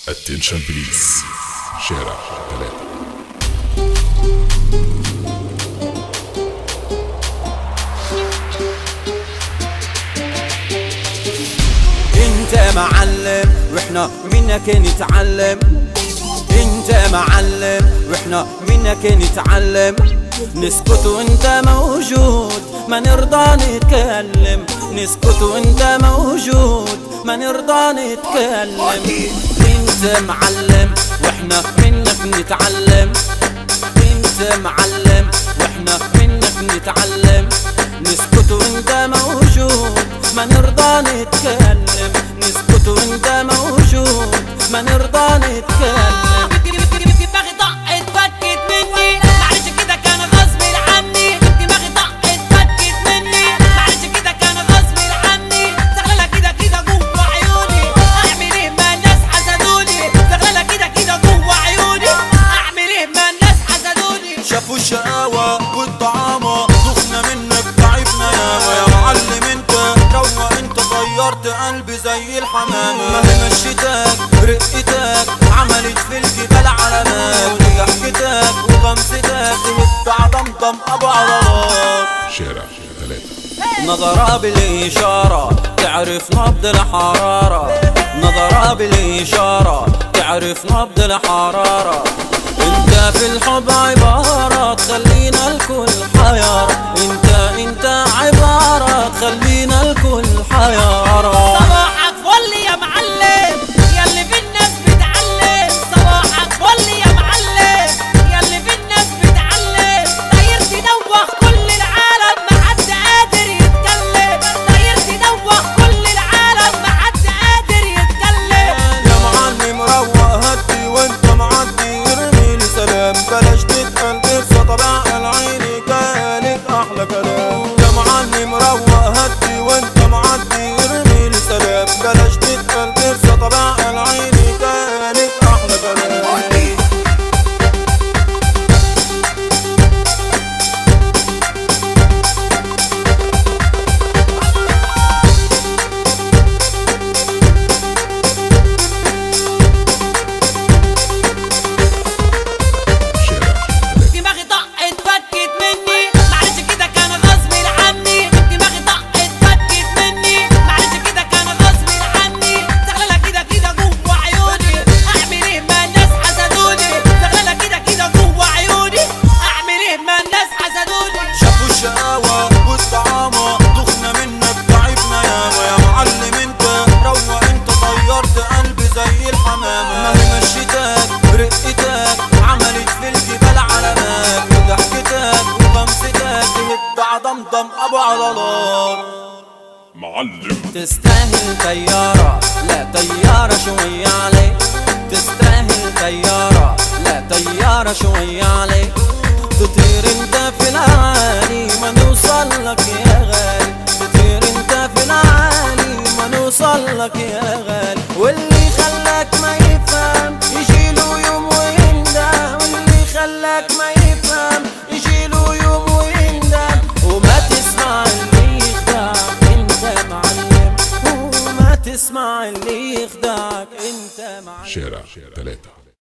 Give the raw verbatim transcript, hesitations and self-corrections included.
اتنشن بليز شارع ثلاثة. انت معلم واحنا منك نتعلم، انت معلم واحنا منك نتعلم. نسكت وانت موجود ما نرضى نتكلم، نسكت وانت موجود ما نرضى نتكلم. انت معلم واحنا منك نتعلم، انت معلم واحنا منك نتعلم. نسكت وانت موجود ما نرضى نتكلم، نسكت وانت موجود ما نرضى نتكلم. دماغي طقت فكت مني، معلش كده كان غصب عني. دماغي طقت فكت مني، معلش كده كان غصب عني. زغلله كده كده جوه عيوني، اعمل ايه ما الناس حسدوني. زغلله كده كده جوه عيوني، اعمل ايه ما الناس حسدوني. شافوا الشقاوة والطعامة دخنا منك تعبنا ياما يا معلم. انت روق انت طيرت قلبي زي الحمامة. ما هي مشيتك رقتك عملت في الجبال علامات، وضحكتك وغمستك تهد ضمضم ابو عضلات. شارع ثلاثة. نظرة بالإشارة تعرف نبض الحرارة، نظرة بالإشارة تعرف نبض الحرارة. انت في الحب عبارة تخلينا الكل حيارة، انت انت عبارة تخلينا الكل حيارة. صباحك فل يا معلم ياللي في الناس بتعلم، صباحك فل يا معلم ياللي في الناس بتعلم. طاير تدوخ كل العالم ما حد قادر يتكلم، طاير تدوخ كل العالم ما حد قادر يتكلم. يا معلم روق هدي وانت معدي ارمي لي سلام، بلاش تتقل تنسى طبع العين كانت احلى كلام. يا معلم روق هدي وانت معدي ارمي لي سلام، بلاش تتقل تنسى طبع العين كانت احلى كلام. دماغي طقت فكت مني، معلش كده كان غصب عني. دماغي طقت فكت مني، معلش كده كان غصب عني. زغلله كده كده جوه عيوني، اعمل ايه ما الناس حسدوني. زغلله كده كده جوه عيوني، اعمل ايه ما الناس حسدوني. شافوا الشقاوة والطعامة دخنا منك تعبنا ياما يا معلم. انت روق انت طيرت قلبي زي الحمامة. ما هي مشيتك رقتك عملت في الجبال علامات، وضحكتك وغمستك تهد ضمضم ابو عضلات. معلم تستاهل طيارة لا طيارة شوية عليك، تستاهل طيارة لا طيارة شوية عليك. تطير انت في العالي ما نوصل لك يا غالي، تطير انت في العالي ما نوصل لك يا غالي. واللي خلاك ما يفهم يجيله يوم ويندم، واللي خلاك ما يفهم يجيله يوم ويندم. وما تسمع اللي يخدعك انت معلم، وما تسمع اللي يخدعك انت معلم. شارع ثلاثة.